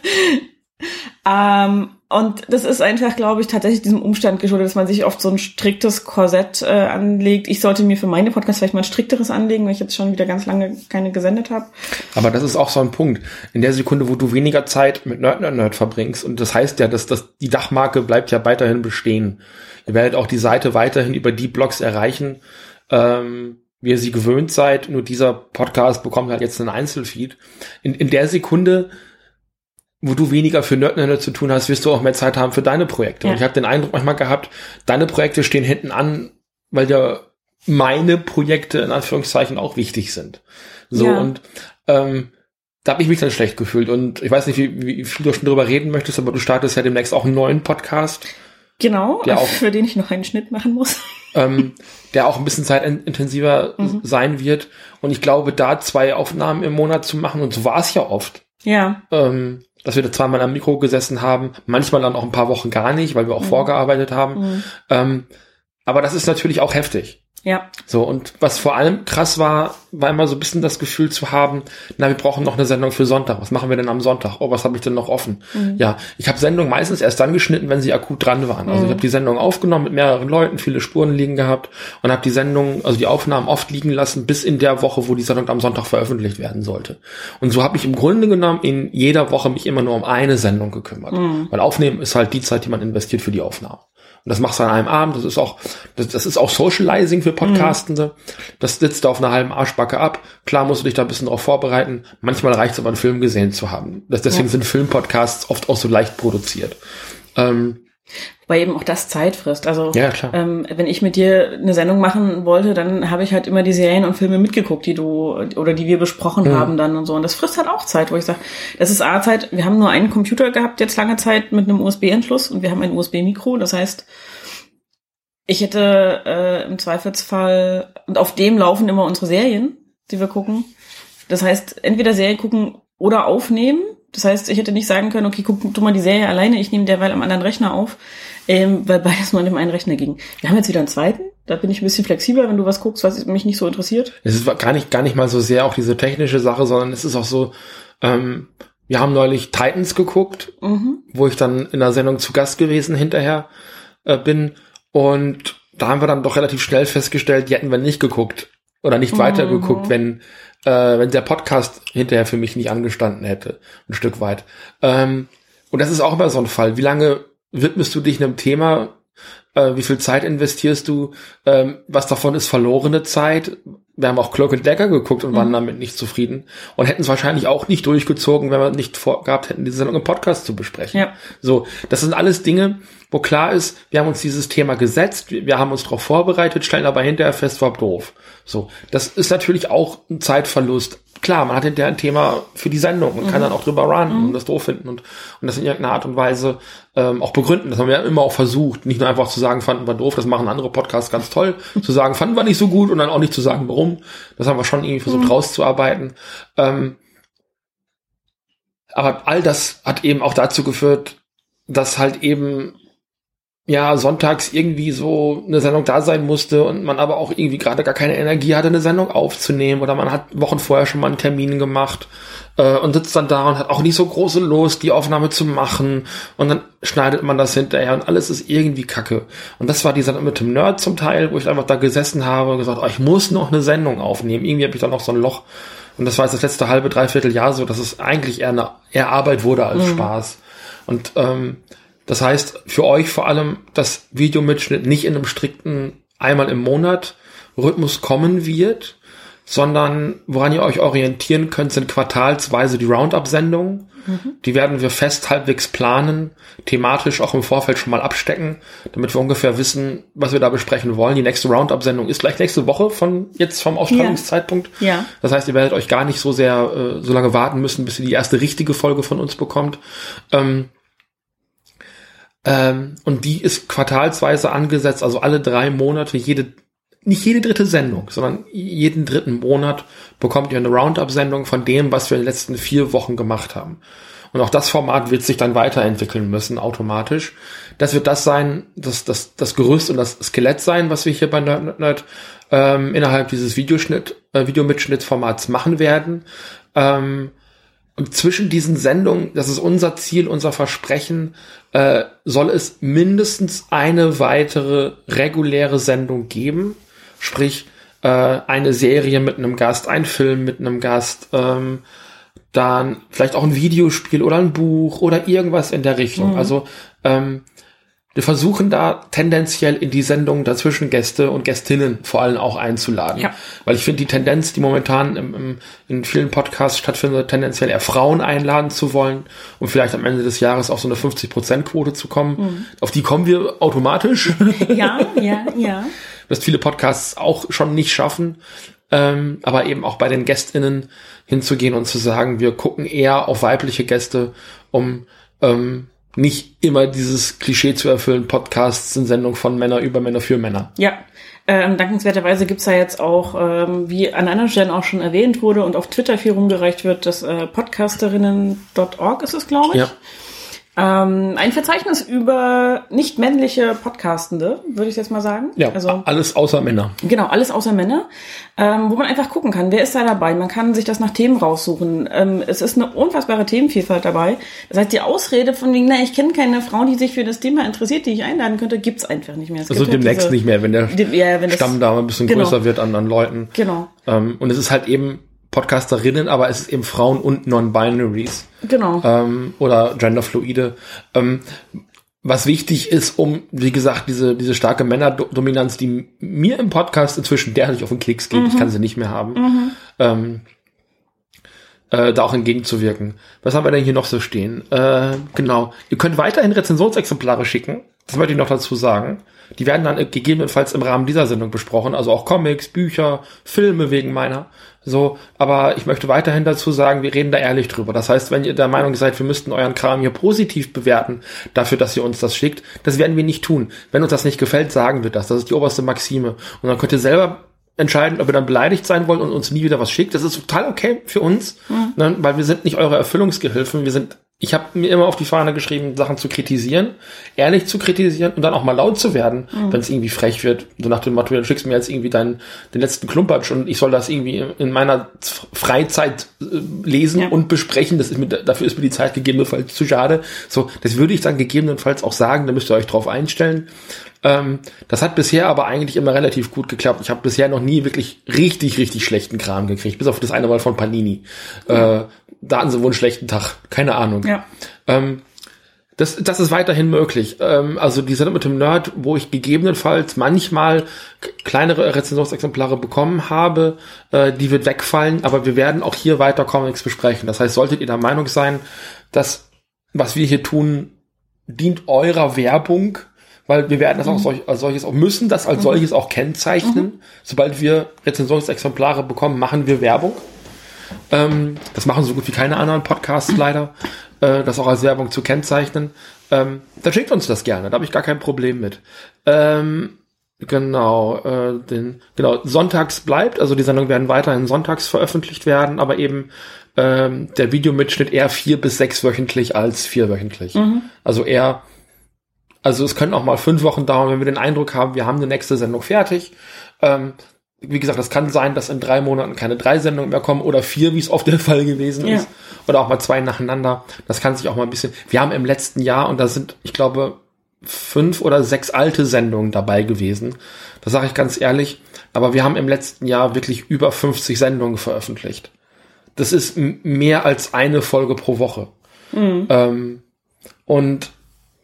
ähm, und das ist einfach, glaube ich, tatsächlich diesem Umstand geschuldet, dass man sich oft so ein striktes Korsett äh, anlegt. Ich sollte mir für meine Podcasts vielleicht mal ein strikteres anlegen, weil ich jetzt schon wieder ganz lange keine gesendet habe. Aber das ist auch so ein Punkt. In der Sekunde, wo du weniger Zeit mit Nerd Nerd Nerd verbringst, und das heißt ja, dass das die Dachmarke bleibt ja weiterhin bestehen. Ihr werdet auch die Seite weiterhin über die Blogs erreichen, ähm, wie ihr sie gewöhnt seid, nur dieser Podcast bekommt halt jetzt einen Einzelfeed. In, in der Sekunde, wo du weniger für Nerd Nerd zu tun hast, wirst du auch mehr Zeit haben für deine Projekte. Ja. Und ich habe den Eindruck manchmal gehabt, deine Projekte stehen hinten an, weil ja meine Projekte in Anführungszeichen auch wichtig sind. So, ja. und ähm, da habe ich mich dann schlecht gefühlt. Und ich weiß nicht, wie, wie viel du schon drüber reden möchtest, aber du startest ja demnächst auch einen neuen Podcast. Genau, der auch, für den ich noch einen Schnitt machen muss. Ähm, der auch ein bisschen zeitintensiver mhm. sein wird. Und ich glaube, da zwei Aufnahmen im Monat zu machen, und so war es ja oft. Ja. Ähm, dass wir da zweimal am Mikro gesessen haben, manchmal dann auch ein paar Wochen gar nicht, weil wir auch mhm. vorgearbeitet haben. Mhm. Ähm, aber das ist natürlich auch heftig. Ja. So, und was vor allem krass war, war immer so ein bisschen das Gefühl zu haben, na, wir brauchen noch eine Sendung für Sonntag. Was machen wir denn am Sonntag? Oh, was habe ich denn noch offen? Mhm. Ja, ich habe Sendungen meistens erst dann geschnitten, wenn sie akut dran waren. Also mhm. ich habe die Sendung aufgenommen mit mehreren Leuten, viele Spuren liegen gehabt und habe die Sendung, also die Aufnahmen oft liegen lassen, bis in der Woche, wo die Sendung am Sonntag veröffentlicht werden sollte. Und so habe ich im Grunde genommen in jeder Woche mich immer nur um eine Sendung gekümmert. Mhm. Weil Aufnehmen ist halt die Zeit, die man investiert für die Aufnahme. Und das machst du an einem Abend, das ist auch, das, das ist auch Socializing für Podcastende. Mhm. Das sitzt da auf einer halben Arschbacke ab. Klar musst du dich da ein bisschen drauf vorbereiten. Manchmal reicht es aber, einen Film gesehen zu haben. Das, deswegen ja. sind Filmpodcasts oft auch so leicht produziert. Ähm, Weil eben auch das Zeit frisst. Also ja, klar. Ähm, wenn ich mit dir eine Sendung machen wollte, dann habe ich halt immer die Serien und Filme mitgeguckt, die du oder die wir besprochen mhm. haben dann und so. Und das frisst halt auch Zeit, wo ich sage, das ist A-Zeit, wir haben nur einen Computer gehabt jetzt lange Zeit mit einem U S B-Anschluss und wir haben ein U S B-Mikro. Das heißt, ich hätte äh, im Zweifelsfall, und auf dem laufen immer unsere Serien, die wir gucken. Das heißt, entweder Serien gucken oder aufnehmen. Das heißt, ich hätte nicht sagen können, okay, guck du mal die Serie alleine, ich nehme derweil am anderen Rechner auf, ähm, weil beides nur an dem einen Rechner ging. Wir haben jetzt wieder einen zweiten, da bin ich ein bisschen flexibler, wenn du was guckst, was mich nicht so interessiert. Es ist gar nicht, gar nicht mal so sehr auch diese technische Sache, sondern es ist auch so, ähm, wir haben neulich Titans geguckt, mhm. wo ich dann in der Sendung zu Gast gewesen hinterher äh, bin, und da haben wir dann doch relativ schnell festgestellt, die hätten wir nicht geguckt oder nicht mhm. weiter geguckt, wenn Äh, wenn der Podcast hinterher für mich nicht angestanden hätte, ein Stück weit. Ähm, und das ist auch immer so ein Fall. Wie lange widmest du dich einem Thema? Äh, wie viel Zeit investierst du? Ähm, was davon ist verlorene Zeit? wir haben auch Cloak and Dagger geguckt und waren mhm. damit nicht zufrieden und hätten es wahrscheinlich auch nicht durchgezogen, wenn wir nicht vorgehabt hätten, diese Sendung im Podcast zu besprechen. Ja. So, das sind alles Dinge, wo klar ist, wir haben uns dieses Thema gesetzt, wir haben uns darauf vorbereitet, stellen aber hinterher fest, war doof. So, das ist natürlich auch ein Zeitverlust. Klar, man hat hinterher ein Thema für die Sendung und mhm. kann dann auch drüber runnen mhm. und das doof finden und, und das in irgendeiner Art und Weise ähm, auch begründen. Das haben wir ja immer auch versucht, nicht nur einfach zu sagen, fanden wir doof, das machen andere Podcasts ganz toll, zu sagen, fanden wir nicht so gut und dann auch nicht zu sagen, warum. Das haben wir schon irgendwie versucht mhm. rauszuarbeiten. Ähm, aber all das hat eben auch dazu geführt, dass halt eben ja, sonntags irgendwie so eine Sendung da sein musste und man aber auch irgendwie gerade gar keine Energie hatte, eine Sendung aufzunehmen oder man hat Wochen vorher schon mal einen Termin gemacht äh, und sitzt dann da und hat auch nicht so große Lust, die Aufnahme zu machen und dann schneidet man das hinterher und alles ist irgendwie kacke. Und das war die Sendung mit dem Nerd zum Teil, wo ich einfach da gesessen habe und gesagt, oh, ich muss noch eine Sendung aufnehmen. Irgendwie habe ich da noch so ein Loch und das war jetzt das letzte halbe, dreiviertel Jahr so, dass es eigentlich eher, eine, eher Arbeit wurde als mhm. Spaß. Und ähm, das heißt, für euch vor allem, dass Videomitschnitt nicht in einem strikten einmal im Monat Rhythmus kommen wird, sondern woran ihr euch orientieren könnt, sind quartalsweise die Roundup-Sendungen. Mhm. Die werden wir fest halbwegs planen, thematisch auch im Vorfeld schon mal abstecken, damit wir ungefähr wissen, was wir da besprechen wollen. Die nächste Roundup-Sendung ist gleich nächste Woche von jetzt vom Ausstrahlungszeitpunkt. Ja. Ja. Das heißt, ihr werdet euch gar nicht so sehr äh, so lange warten müssen, bis ihr die erste richtige Folge von uns bekommt. Ähm, Ähm, und die ist quartalsweise angesetzt, also alle drei Monate, jede, nicht jede dritte Sendung, sondern jeden dritten Monat bekommt ihr eine Roundup-Sendung von dem, was wir in den letzten vier Wochen gemacht haben. Und auch das Format wird sich dann weiterentwickeln müssen, automatisch. Das wird das sein, das, das, das Gerüst und das Skelett sein, was wir hier bei Nerd Nerd Nerd ähm, innerhalb dieses Videoschnitt, äh, Videomitschnittformats machen werden. Ähm, Und zwischen diesen Sendungen, das ist unser Ziel, unser Versprechen, äh, soll es mindestens eine weitere reguläre Sendung geben. Sprich, äh, eine Serie mit einem Gast, ein Film mit einem Gast, ähm, dann vielleicht auch ein Videospiel oder ein Buch oder irgendwas in der Richtung. Mhm. Also ähm, wir versuchen da tendenziell in die Sendung dazwischen Gäste und Gästinnen vor allem auch einzuladen. Ja. Weil ich finde die Tendenz, die momentan im, im, in vielen Podcasts stattfindet, tendenziell eher Frauen einladen zu wollen, um vielleicht am Ende des Jahres auf so eine fünfzig Prozent Quote zu kommen. Mhm. Auf die kommen wir automatisch. Ja, ja, ja. Was viele Podcasts auch schon nicht schaffen. Ähm, aber eben auch bei den GästInnen hinzugehen und zu sagen, wir gucken eher auf weibliche Gäste, um ähm, nicht immer dieses Klischee zu erfüllen, Podcasts sind Sendungen von Männer über Männer für Männer. Ja, ähm, dankenswerterweise gibt's da jetzt auch, ähm, wie an anderen Stellen auch schon erwähnt wurde und auf Twitter viel rumgereicht wird, das äh, podcasterinnen Punkt org ist es, glaube ich. Ja. Ähm, ein Verzeichnis über nicht männliche Podcastende, würde ich jetzt mal sagen. Ja, also alles außer Männer. Genau, alles außer Männer, ähm, wo man einfach gucken kann, wer ist da dabei. Man kann sich das nach Themen raussuchen. Ähm, es ist eine unfassbare Themenvielfalt dabei. Das heißt, die Ausrede von wegen, na, ich kenne keine Frau, die sich für das Thema interessiert, die ich einladen könnte, gibt's einfach nicht mehr. Es also demnächst diese, nicht mehr, wenn der die, ja, wenn Stamm da ein bisschen genau. größer wird an, an Leuten. Genau. Ähm, und es ist halt eben Podcasterinnen, aber es ist eben Frauen und Non-Binaries. Genau. Ähm, oder Genderfluide. Ähm, was wichtig ist, um, wie gesagt, diese diese starke Männerdominanz, die mir im Podcast inzwischen derartig auf den Keks geht, mhm. ich kann sie nicht mehr haben, mhm. ähm, äh, da auch entgegenzuwirken. Was haben wir denn hier noch so stehen? Äh, genau. Ihr könnt weiterhin Rezensionsexemplare schicken. Das wollte ich noch dazu sagen. Die werden dann gegebenenfalls im Rahmen dieser Sendung besprochen, also auch Comics, Bücher, Filme wegen meiner. So, aber ich möchte weiterhin dazu sagen, wir reden da ehrlich drüber. Das heißt, wenn ihr der Meinung seid, wir müssten euren Kram hier positiv bewerten, dafür, dass ihr uns das schickt, das werden wir nicht tun. Wenn uns das nicht gefällt, sagen wir das. Das ist die oberste Maxime. Und dann könnt ihr selber entscheiden, ob ihr dann beleidigt sein wollt und uns nie wieder was schickt. Das ist total okay für uns, mhm. ne, weil wir sind nicht eure Erfüllungsgehilfen. Wir sind Ich habe mir immer auf die Fahne geschrieben, Sachen zu kritisieren, ehrlich zu kritisieren und dann auch mal laut zu werden, mhm. wenn es irgendwie frech wird. So nach dem Motto, du schickst mir jetzt irgendwie deinen den letzten Klumpatsch und ich soll das irgendwie in meiner Freizeit äh, lesen ja. und besprechen. Das ist mir, dafür ist mir die Zeit gegebenenfalls zu schade. So, das würde ich dann gegebenenfalls auch sagen, da müsst ihr euch drauf einstellen. Ähm, das hat bisher aber eigentlich immer relativ gut geklappt. Ich habe bisher noch nie wirklich richtig, richtig schlechten Kram gekriegt, bis auf das eine Mal von Panini. Ja. Äh, da hatten sie wohl einen schlechten Tag, keine Ahnung. Ja. Ähm, Das, das ist weiterhin möglich. Ähm, also die Sendung mit dem Nerd, wo ich gegebenenfalls manchmal k- kleinere Rezensionsexemplare bekommen habe, äh, die wird wegfallen, aber wir werden auch hier weiter Comics besprechen. Das heißt, solltet ihr der Meinung sein, dass was wir hier tun, dient eurer Werbung, weil wir werden das mhm. auch solch, als solches auch müssen, das als mhm. solches auch kennzeichnen. Mhm. Sobald wir Rezensionsexemplare bekommen, machen wir Werbung. Ähm, das machen so gut wie keine anderen Podcasts leider, äh, das auch als Werbung zu kennzeichnen. Ähm, dann schickt uns das gerne, da habe ich gar kein Problem mit. Ähm, genau, äh, den, genau, sonntags bleibt, also die Sendungen werden weiterhin sonntags veröffentlicht werden, aber eben ähm, der Videomitschnitt eher vier bis sechs wöchentlich als vier wöchentlich. Mhm. Also eher, also es können auch mal fünf Wochen dauern, wenn wir den Eindruck haben, wir haben eine nächste Sendung fertig. Ähm, Wie gesagt, es kann sein, dass in drei Monaten keine drei Sendungen mehr kommen oder vier, wie es oft der Fall gewesen ja. ist. Oder auch mal zwei nacheinander. Das kann sich auch mal ein bisschen... Wir haben im letzten Jahr, und da sind, ich glaube, fünf oder sechs alte Sendungen dabei gewesen. Das sage ich ganz ehrlich. Aber wir haben im letzten Jahr wirklich über fünfzig Sendungen veröffentlicht. Das ist m- mehr als eine Folge pro Woche. Mhm. Ähm, und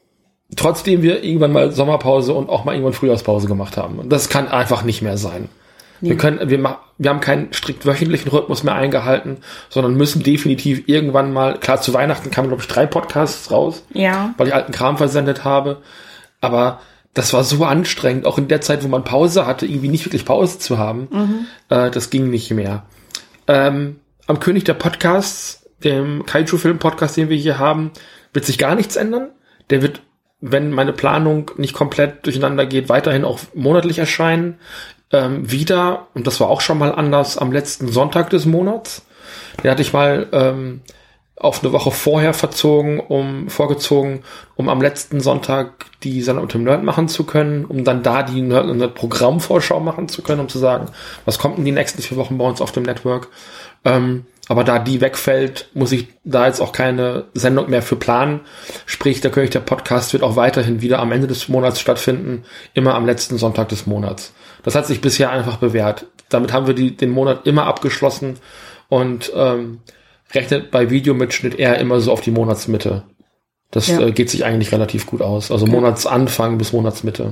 trotzdem wir irgendwann mal Sommerpause und auch mal irgendwann Frühjahrspause gemacht haben. Und das kann einfach nicht mehr sein. Nee. Wir können, wir, ma- wir haben keinen strikt wöchentlichen Rhythmus mehr eingehalten, sondern müssen definitiv irgendwann mal, klar, zu Weihnachten kamen, glaube ich, drei Podcasts raus, ja. weil ich alten Kram versendet habe. Aber das war so anstrengend, auch in der Zeit, wo man Pause hatte, irgendwie nicht wirklich Pause zu haben. Mhm. Äh, das ging nicht mehr. Ähm, am König der Podcasts, dem Kaiju-Film-Podcast, den wir hier haben, wird sich gar nichts ändern. Der wird, wenn meine Planung nicht komplett durcheinander geht, weiterhin auch monatlich erscheinen. Ähm, wieder, und das war auch schon mal anders, am letzten Sonntag des Monats. Den hatte ich mal ähm, auf eine Woche vorher verzogen, um vorgezogen, um am letzten Sonntag die Sendung mit dem Nerd machen zu können, um dann da die Nerd-Programmvorschau machen zu können, um zu sagen, was kommt in die nächsten vier Wochen bei uns auf dem Network. Ähm, aber da die wegfällt, muss ich da jetzt auch keine Sendung mehr für planen. Sprich, der König der Podcast wird auch weiterhin wieder am Ende des Monats stattfinden, immer am letzten Sonntag des Monats. Das hat sich bisher einfach bewährt. Damit haben wir die, den Monat immer abgeschlossen und ähm, rechnet bei Videomitschnitt eher immer so auf die Monatsmitte. Das ja. äh, geht sich eigentlich relativ gut aus. Also okay. Monatsanfang bis Monatsmitte.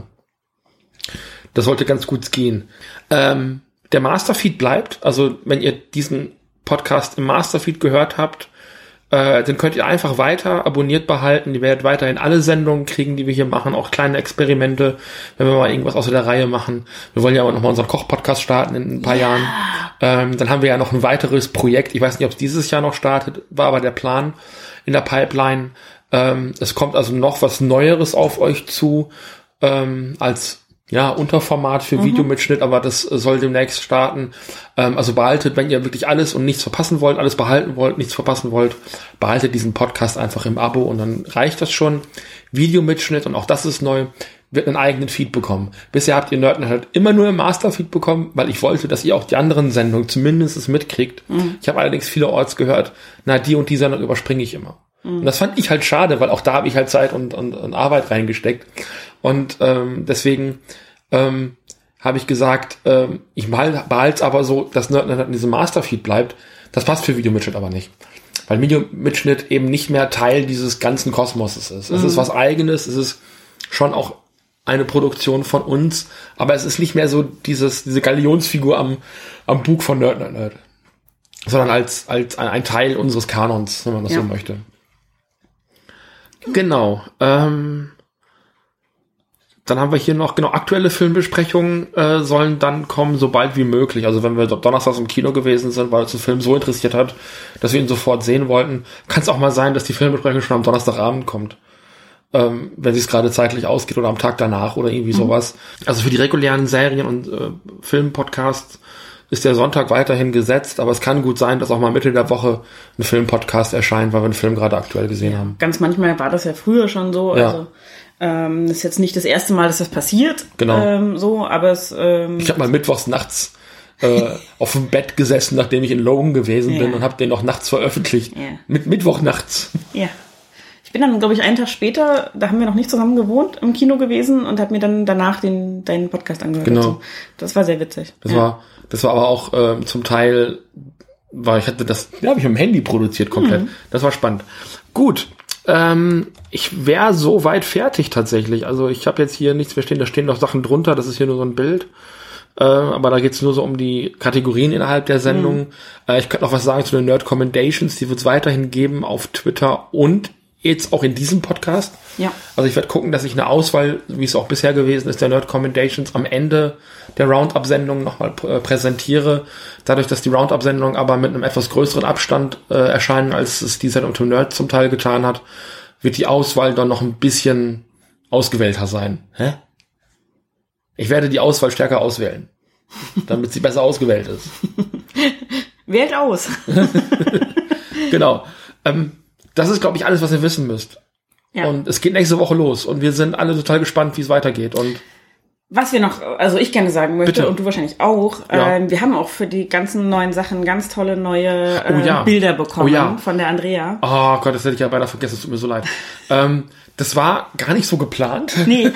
Das sollte ganz gut gehen. Ähm, der Masterfeed bleibt. Also wenn ihr diesen Podcast im Masterfeed gehört habt, äh, dann könnt ihr einfach weiter abonniert behalten. Ihr werdet weiterhin alle Sendungen kriegen, die wir hier machen, auch kleine Experimente, wenn wir mal irgendwas außer der Reihe machen. Wir wollen ja auch nochmal unseren Koch-Podcast starten in ein paar yeah. Jahren. Ähm, dann haben wir ja noch ein weiteres Projekt. Ich weiß nicht, ob es dieses Jahr noch startet, war aber der Plan in der Pipeline. Ähm, es kommt also noch was Neueres auf euch zu, ähm, als ja, Unterformat für mhm. Videomitschnitt, aber das soll demnächst starten. Ähm, also behaltet, wenn ihr wirklich alles und nichts verpassen wollt, alles behalten wollt, nichts verpassen wollt, behaltet diesen Podcast einfach im Abo und dann reicht das schon. Videomitschnitt, und auch das ist neu, wird einen eigenen Feed bekommen. Bisher habt ihr Nerdnet halt immer nur im Masterfeed bekommen, weil ich wollte, dass ihr auch die anderen Sendungen zumindest mitkriegt. Mhm. Ich habe allerdings vielerorts gehört, na, die und die Sendung überspringe ich immer. Mhm. Und das fand ich halt schade, weil auch da habe ich halt Zeit und, und, und Arbeit reingesteckt. Und ähm, deswegen ähm, habe ich gesagt, ähm, ich behalte es aber so, dass Nerdnet in diesem Masterfeed bleibt. Das passt für Videomitschnitt aber nicht. Weil Videomitschnitt eben nicht mehr Teil dieses ganzen Kosmoses ist. Mhm. Es ist was Eigenes, es ist schon auch eine Produktion von uns, aber es ist nicht mehr so dieses diese Galionsfigur am am Bug von Nerd Nerd Nerd, sondern als als ein, ein Teil unseres Kanons, wenn man das ja. so möchte. Genau. Ähm, dann haben wir hier noch, genau, aktuelle Filmbesprechungen äh, sollen dann kommen, sobald wie möglich. Also wenn wir donnerstags im Kino gewesen sind, weil uns ein Film so interessiert hat, dass wir ihn sofort sehen wollten, kann es auch mal sein, dass die Filmbesprechung schon am Donnerstagabend kommt. Ähm, wenn es gerade zeitlich ausgeht oder am Tag danach oder irgendwie mhm. sowas. Also für die regulären Serien und äh, Filmpodcasts ist der Sonntag weiterhin gesetzt, aber es kann gut sein, dass auch mal Mitte der Woche ein Filmpodcast erscheint, weil wir einen Film gerade aktuell gesehen ja, haben. Ganz manchmal war das ja früher schon so, ja. also ähm, das ist jetzt nicht das erste Mal, dass das passiert, genau. ähm, so, aber es ähm, ich habe mal mittwochs nachts äh, auf dem Bett gesessen, nachdem ich in Logan gewesen ja. bin und habe den noch nachts veröffentlicht. Ja. Mit Mittwoch nachts. Ja. Ich bin dann, glaube ich, einen Tag später, da haben wir noch nicht zusammen gewohnt, im Kino gewesen und habe mir dann danach den deinen Podcast angehört. Genau. Also, das war sehr witzig. Das ja. war, das war aber auch äh, zum Teil, weil ich hatte das, ja, habe ich mit dem Handy produziert komplett. Mhm. Das war spannend. Gut, Ähm, ich wäre so weit fertig tatsächlich. Also ich habe jetzt hier nichts mehr stehen, da stehen noch Sachen drunter, das ist hier nur so ein Bild. Äh, aber da geht's nur so um die Kategorien innerhalb der Sendung. Mhm. Äh, ich könnte noch was sagen zu den Nerd Commendations, die wird es weiterhin geben auf Twitter und jetzt auch in diesem Podcast. Ja. Also ich werde gucken, dass ich eine Auswahl, wie es auch bisher gewesen ist, der Nerd Commendations am Ende der Roundup-Sendung nochmal äh, präsentiere. Dadurch, dass die Roundup-Sendung aber mit einem etwas größeren Abstand äh, erscheinen, als es die Sendung zum Nerd zum Teil getan hat, wird die Auswahl dann noch ein bisschen ausgewählter sein. Hä? Ich werde die Auswahl stärker auswählen, damit sie besser ausgewählt ist. Wählt aus. Genau. Ähm, das ist, glaube ich, alles, was ihr wissen müsst. Ja. Und es geht nächste Woche los und wir sind alle total gespannt, wie es weitergeht. Und was wir noch, also ich gerne sagen möchte Bitte. und du wahrscheinlich auch, Ja. ähm, wir haben auch für die ganzen neuen Sachen ganz tolle neue äh, Oh ja. Bilder bekommen Oh ja. von der Andrea. Oh Gott, das hätte ich ja beinahe vergessen, es tut mir so leid. ähm, das war gar nicht so geplant. Nee.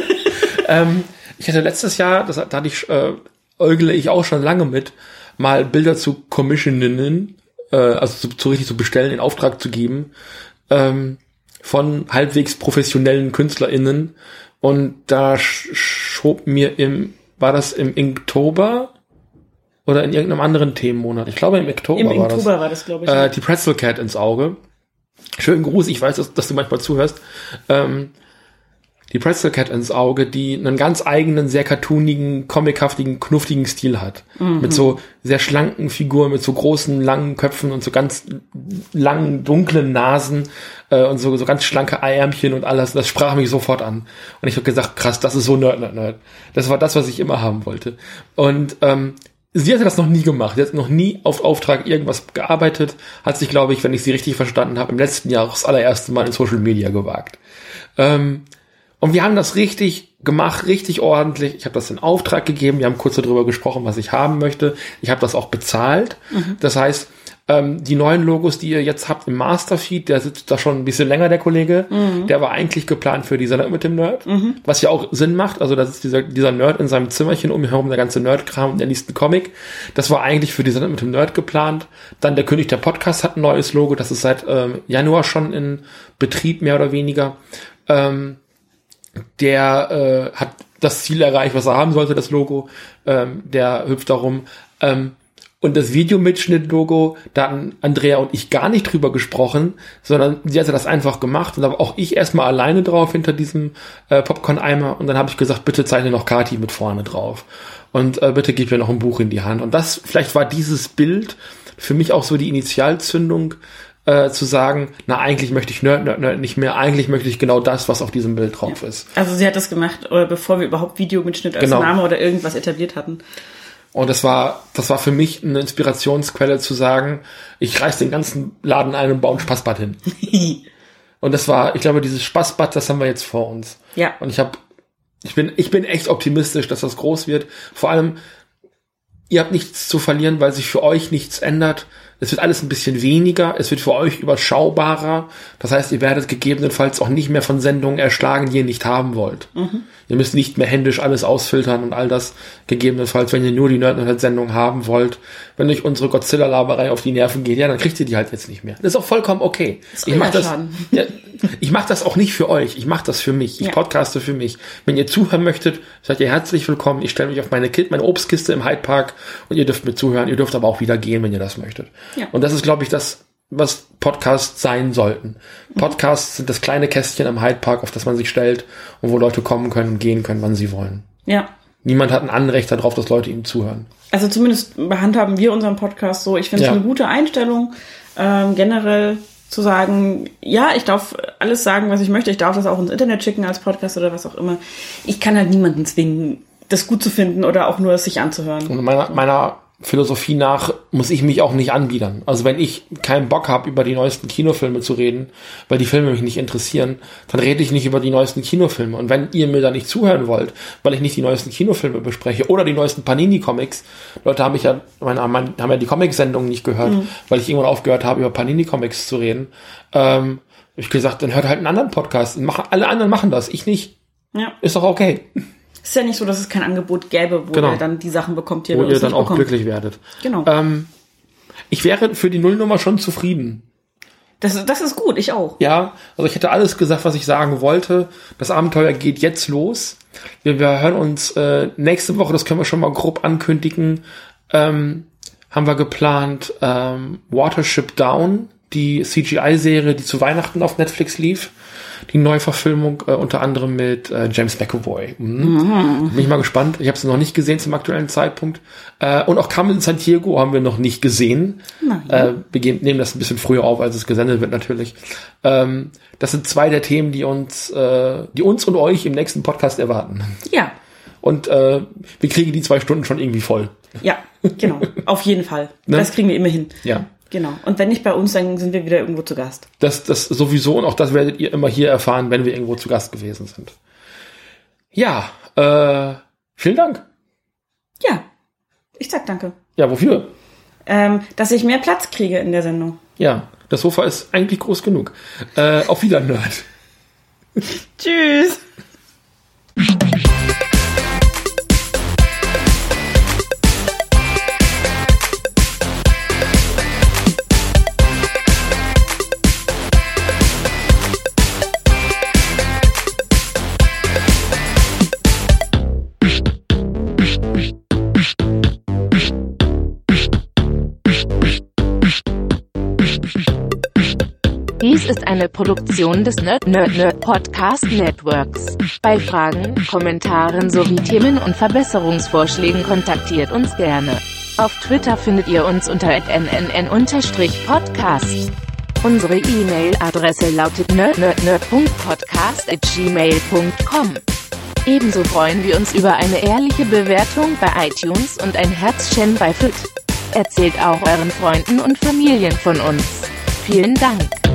ähm, ich hatte letztes Jahr, das, da hatte ich, äh, äugle ich auch schon lange mit, mal Bilder zu commissioninnen, äh, also zu, zu richtig zu bestellen, in Auftrag zu geben, ähm, von halbwegs professionellen KünstlerInnen. Und da sch- schob mir im, war das im Inktober oder in irgendeinem anderen Themenmonat? Ich glaube im Oktober Im war Inktober das. war das, glaube ich. Äh, die Pretzel Cat ins Auge. Schönen Gruß, ich weiß, dass, dass du manchmal zuhörst. Ähm, die Pretzel Cat ins Auge, die einen ganz eigenen, sehr cartoonigen, comichaftigen, knuftigen Stil hat. Mhm. Mit so sehr schlanken Figuren, mit so großen, langen Köpfen und so ganz langen, dunklen Nasen äh, und so, so ganz schlanke Eiärmchen und alles. Das sprach mich sofort an. Und ich habe gesagt, krass, das ist so Nerd, Nerd, Nerd. Das war das, was ich immer haben wollte. Und ähm, sie hatte das noch nie gemacht. Sie hat noch nie auf Auftrag irgendwas gearbeitet. Hat sich, glaube ich, wenn ich sie richtig verstanden habe, im letzten Jahr das allererste Mal in Social Media gewagt. Ähm, Und wir haben das richtig gemacht, richtig ordentlich. Ich habe das in Auftrag gegeben. Wir haben kurz darüber gesprochen, was ich haben möchte. Ich habe das auch bezahlt. Mhm. Das heißt, ähm, die neuen Logos, die ihr jetzt habt im Masterfeed, der sitzt da schon ein bisschen länger, der Kollege. Mhm. Der war eigentlich geplant für die Sendung mit dem Nerd. Mhm. Was ja auch Sinn macht. Also da sitzt dieser, dieser Nerd in seinem Zimmerchen, um ihn herum der ganze Nerdkram und der liest einen Comic. Das war eigentlich für die Sendung mit dem Nerd geplant. Dann der König der Podcast hat ein neues Logo. Das ist seit ähm, Januar schon in Betrieb, mehr oder weniger. Ähm, Der äh, hat das Ziel erreicht, was er haben sollte, das Logo. Ähm, der hüpft darum. Ähm, und das Videomitschnitt-Logo, da hatten Andrea und ich gar nicht drüber gesprochen, sondern sie hatte das einfach gemacht. Und da war auch ich erstmal alleine drauf hinter diesem äh, Popcorn-Eimer. Und dann habe ich gesagt, bitte zeichne noch Kati mit vorne drauf. Und äh, bitte gib mir noch ein Buch in die Hand. Und das, vielleicht war dieses Bild für mich auch so die Initialzündung, Äh, zu sagen, na, eigentlich möchte ich Nerd, Nerd, Nerd nicht mehr, eigentlich möchte ich genau das, was auf diesem Bild drauf ja. ist. Also sie hat das gemacht, oder bevor wir überhaupt Videomitschnitt als Genau. Name oder irgendwas etabliert hatten. Und das war, das war für mich eine Inspirationsquelle zu sagen, ich reiß den ganzen Laden ein und baue ein Spaßbad hin. Und das war, ich glaube, dieses Spaßbad, das haben wir jetzt vor uns. Ja. Und ich habe, ich bin, ich bin echt optimistisch, dass das groß wird. Vor allem, ihr habt nichts zu verlieren, weil sich für euch nichts ändert. Es wird alles ein bisschen weniger, es wird für euch überschaubarer. Das heißt, ihr werdet gegebenenfalls auch nicht mehr von Sendungen erschlagen, die ihr nicht haben wollt. Mhm. Ihr müsst nicht mehr händisch alles ausfiltern und all das gegebenenfalls, wenn ihr nur die Nerd-Nerd-Sendung haben wollt. Wenn euch unsere Godzilla-Laberei auf die Nerven geht, ja, dann kriegt ihr die halt jetzt nicht mehr. Das ist auch vollkommen okay. Das ich mach das, ja, ich mach das auch nicht für euch, ich mach das für mich. Ich ja. podcaste für mich. Wenn ihr zuhören möchtet, seid ihr herzlich willkommen. Ich stelle mich auf meine Kit, meine Obstkiste im Hyde Park und ihr dürft mir zuhören. Ihr dürft aber auch wieder gehen, wenn ihr das möchtet. Ja. Und das ist, glaube ich, das, was Podcasts sein sollten. Podcasts sind das kleine Kästchen am Hyde Park, auf das man sich stellt und wo Leute kommen können und gehen können, wann sie wollen. Ja. Niemand hat ein Anrecht darauf, dass Leute ihm zuhören. Also zumindest handhaben wir unseren Podcast so. Ich finde es ja. eine gute Einstellung, ähm, generell zu sagen, ja, ich darf alles sagen, was ich möchte. Ich darf das auch ins Internet schicken als Podcast oder was auch immer. Ich kann halt niemanden zwingen, das gut zu finden oder auch nur es sich anzuhören. Und meiner, meiner Philosophie nach muss ich mich auch nicht anbiedern. Also wenn ich keinen Bock habe, über die neuesten Kinofilme zu reden, weil die Filme mich nicht interessieren, dann rede ich nicht über die neuesten Kinofilme. Und wenn ihr mir da nicht zuhören wollt, weil ich nicht die neuesten Kinofilme bespreche oder die neuesten Panini-Comics, Leute haben mich ja, meine, haben ja die Comic-Sendungen nicht gehört, mhm. weil ich irgendwann aufgehört habe, über Panini-Comics zu reden. Ähm, hab ich gesagt, dann hört halt einen anderen Podcast. Alle anderen machen das, ich nicht. Ja. Ist doch okay. Ist ja nicht so, dass es kein Angebot gäbe, wo genau. ihr dann die Sachen bekommt, die ihr wo bei ihr uns dann nicht auch bekommt. glücklich werdet. Genau. Ähm, ich wäre für die Nullnummer schon zufrieden. Das, das ist gut, ich auch. Ja, also ich hätte alles gesagt, was ich sagen wollte. Das Abenteuer geht jetzt los. Wir, wir hören uns äh, nächste Woche, das können wir schon mal grob ankündigen, ähm, haben wir geplant, ähm, Watership Down, die C G I-Serie, die zu Weihnachten auf Netflix lief. Die Neuverfilmung, äh, unter anderem mit äh, James McAvoy. Mhm. Mhm. Bin ich mal gespannt. Ich habe sie noch nicht gesehen zum aktuellen Zeitpunkt. Äh, und auch Carmen Sandiego haben wir noch nicht gesehen. Äh, wir gehen, nehmen das ein bisschen früher auf, als es gesendet wird natürlich. Ähm, das sind zwei der Themen, die uns, äh, die uns und euch im nächsten Podcast erwarten. Ja. Und äh, wir kriegen die zwei Stunden schon irgendwie voll. Ja, genau. Auf jeden Fall. Ne? Das kriegen wir immer hin. Ja. Genau. Und wenn nicht bei uns, dann sind wir wieder irgendwo zu Gast. Das, das sowieso, und auch das werdet ihr immer hier erfahren, wenn wir irgendwo zu Gast gewesen sind. Ja, äh, vielen Dank. Ja, ich sag danke. Ja, wofür? Ähm, dass ich mehr Platz kriege in der Sendung. Ja, das Sofa ist eigentlich groß genug. Äh, auf Wiedersehen, Nerd. Tschüss. Dies ist eine Produktion des Nerd Nerd Nerd Podcast Networks. Bei Fragen, Kommentaren sowie Themen- und Verbesserungsvorschlägen kontaktiert uns gerne. Auf Twitter findet ihr uns unter at n n n podcast. Unsere E-Mail-Adresse lautet nerd nerd nerd punkt podcast at gmail punkt com. Ebenso freuen wir uns über eine ehrliche Bewertung bei iTunes und ein Herzchen bei F I T. Erzählt auch euren Freunden und Familien von uns. Vielen Dank.